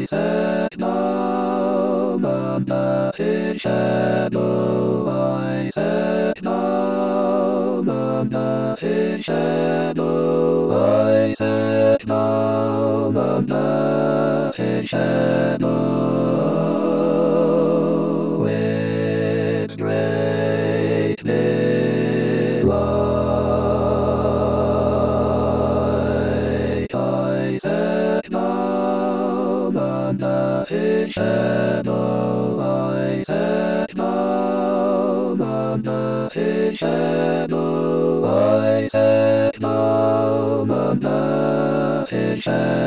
sat down under his shadow. I sat down under his shadow. I sat down under his shadow with great delight. I sat down under his shadow. I sat down under his shadow. I sat down under his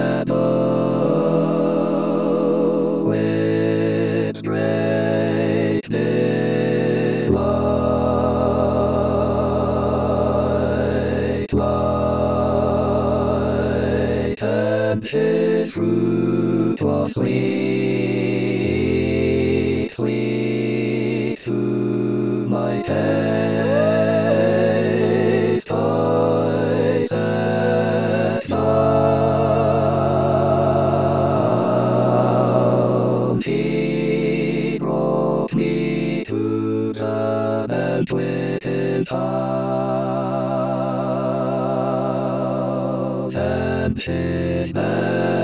shadow with great delight. Light and his fruit was sweet, sweet to my taste. I sat down. He brought me to the banqueted house, and his